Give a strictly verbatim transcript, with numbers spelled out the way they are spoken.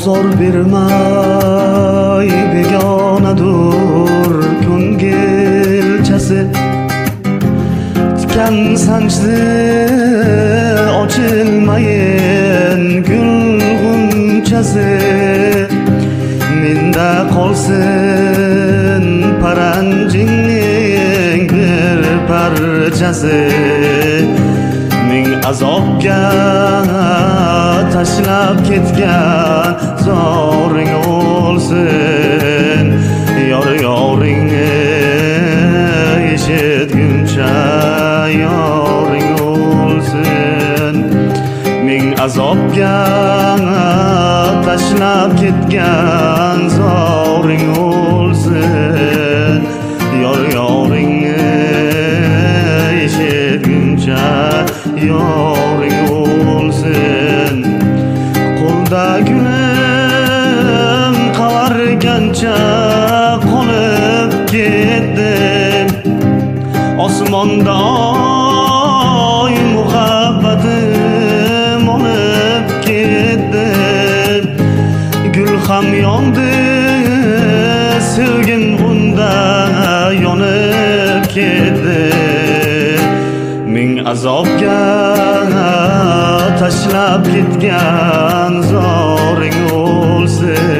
ozor bermay begonadur ko'ngilchasi. Tikan sanchdi ochilmayin gul g'unchasi. Menda qolsin paranjingning bir parchasi. Ming azobga tashlab ketgan zoring o'lsin. Yor yoringni eshitguncha yoring o'lsin. Ming azobga tashlab ketgan zoring o'lsin. Yor yoringni eshitguncha yoring o'lsin. Qo'lda gulim qavargancha qolib ketdim. Osmonda oy muhabbatim olib ketdi. Gul ham yondi, sevgim unda yonib ketdi. Ming azobga tashlab ketgan zoring o'lsin.